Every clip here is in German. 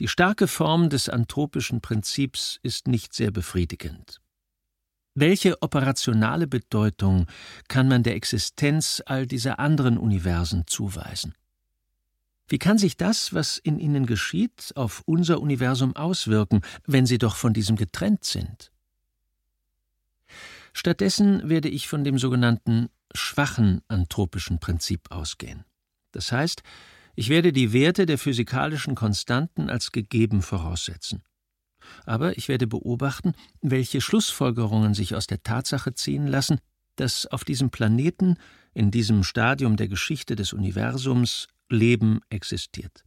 Die starke Form des anthropischen Prinzips ist nicht sehr befriedigend. Welche operationale Bedeutung kann man der Existenz all dieser anderen Universen zuweisen? Wie kann sich das, was in ihnen geschieht, auf unser Universum auswirken, wenn sie doch von diesem getrennt sind? Stattdessen werde ich von dem sogenannten schwachen anthropischen Prinzip ausgehen. Das heißt, ich werde die Werte der physikalischen Konstanten als gegeben voraussetzen. Aber ich werde beobachten, welche Schlussfolgerungen sich aus der Tatsache ziehen lassen, dass auf diesem Planeten, in diesem Stadium der Geschichte des Universums, Leben existiert.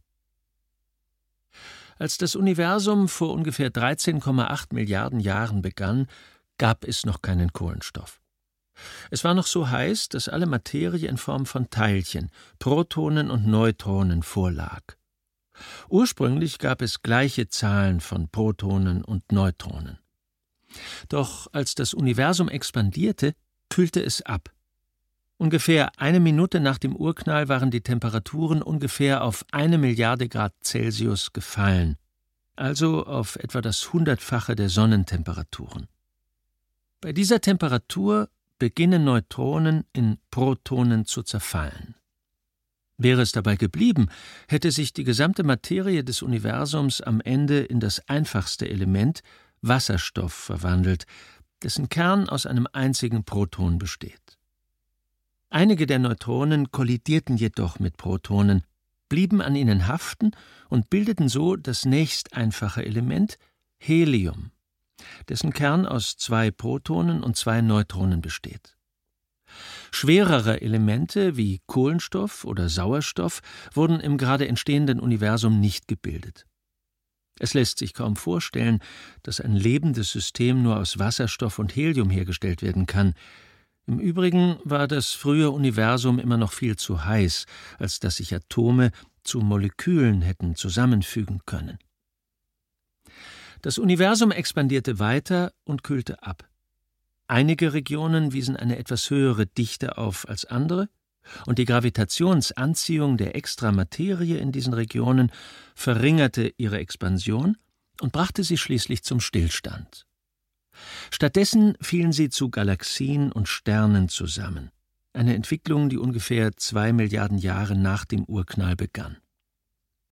Als das Universum vor ungefähr 13,8 Milliarden Jahren begann, gab es noch keinen Kohlenstoff. Es war noch so heiß, dass alle Materie in Form von Teilchen, Protonen und Neutronen vorlag. Ursprünglich gab es gleiche Zahlen von Protonen und Neutronen. Doch als das Universum expandierte, kühlte es ab. Ungefähr 1 Minute nach dem Urknall waren die Temperaturen ungefähr auf 1 Milliarde Grad Celsius gefallen, also auf etwa das 100-fache der Sonnentemperaturen. Bei dieser Temperatur beginnen Neutronen in Protonen zu zerfallen. Wäre es dabei geblieben, hätte sich die gesamte Materie des Universums am Ende in das einfachste Element, Wasserstoff, verwandelt, dessen Kern aus einem einzigen Proton besteht. Einige der Neutronen kollidierten jedoch mit Protonen, blieben an ihnen haften und bildeten so das nächst einfache Element, Helium, dessen Kern aus 2 Protonen und 2 Neutronen besteht. Schwerere Elemente wie Kohlenstoff oder Sauerstoff wurden im gerade entstehenden Universum nicht gebildet. Es lässt sich kaum vorstellen, dass ein lebendes System nur aus Wasserstoff und Helium hergestellt werden kann. Im Übrigen war das frühe Universum immer noch viel zu heiß, als dass sich Atome zu Molekülen hätten zusammenfügen können. Das Universum expandierte weiter und kühlte ab. Einige Regionen wiesen eine etwas höhere Dichte auf als andere, und die Gravitationsanziehung der Extramaterie in diesen Regionen verringerte ihre Expansion und brachte sie schließlich zum Stillstand. Stattdessen fielen sie zu Galaxien und Sternen zusammen, eine Entwicklung, die ungefähr 2 Milliarden Jahre nach dem Urknall begann.